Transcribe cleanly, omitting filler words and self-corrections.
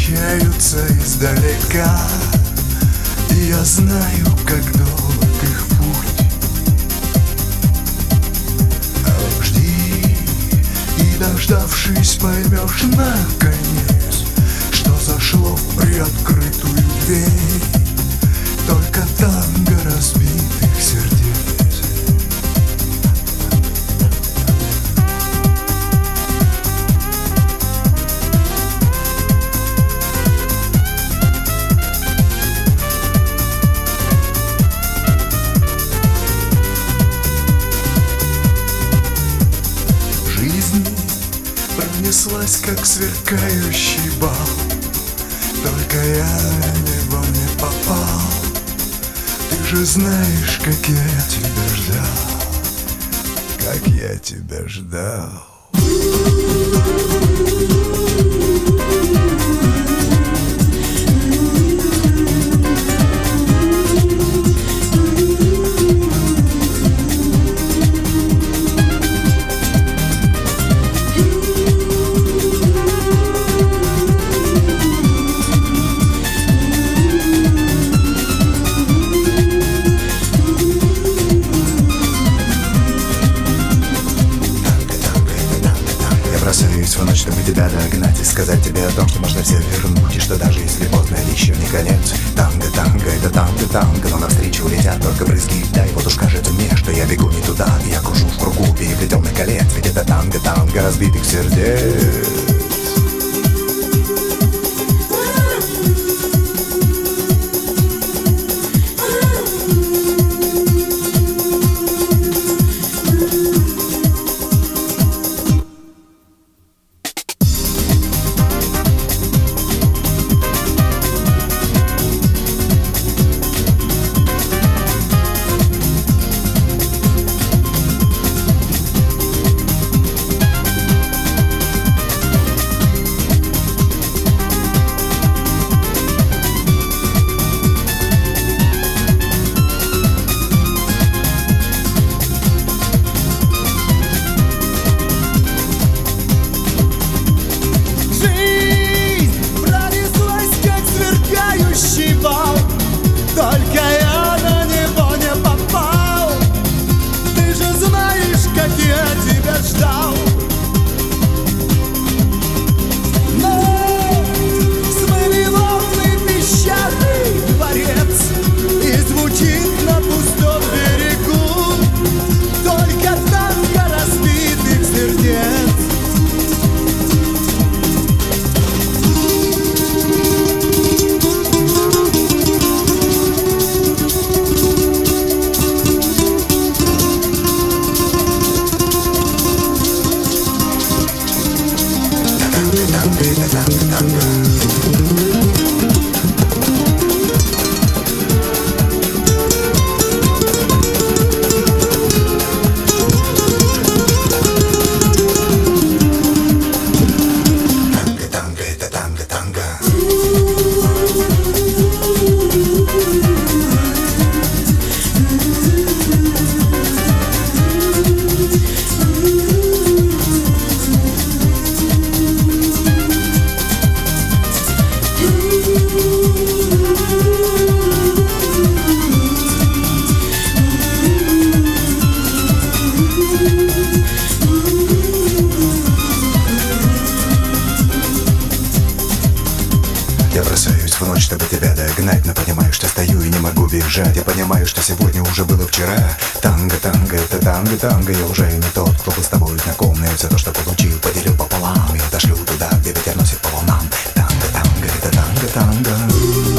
встречаются издалека, и я знаю, как долг их путь. Жди, и дождавшись, поймешь наконец, что зашло в приоткрытую дверь. Только танго разбитых сердец. Пронеслась, как сверкающий бал, только я в него не попал. Ты же знаешь, как я тебя ждал, как я тебя ждал. Бросаюсь в ночь, чтобы тебя догнать и сказать тебе о том, что можно все вернуть, и что даже если поздно, это еще не конец. Танго, танго, это танго, танго, но навстречу летят только брызги льда. И вот уж кажется мне, что я бегу не туда, я кружу в кругу переплетенных колец. Ведь это танго, танго разбитых сердец. Только я на него не попал. Ты же знаешь, как я тебя ждал. Но смыли волны песчаный дворец, и звучит на пустом берегу только танго разбитых сердец. Я бросаюсь в ночь, чтобы тебя догнать, но понимаю, что стою и не могу бежать. Я понимаю, что сегодня уже было вчера. Танго, танго, это танго, танго. Я уже не тот, кто был с тобой знаком. И все то, что получил, поделил пополам. Я отошлю туда, где ветер носит по волнам. Танго, танго, это танго, танго.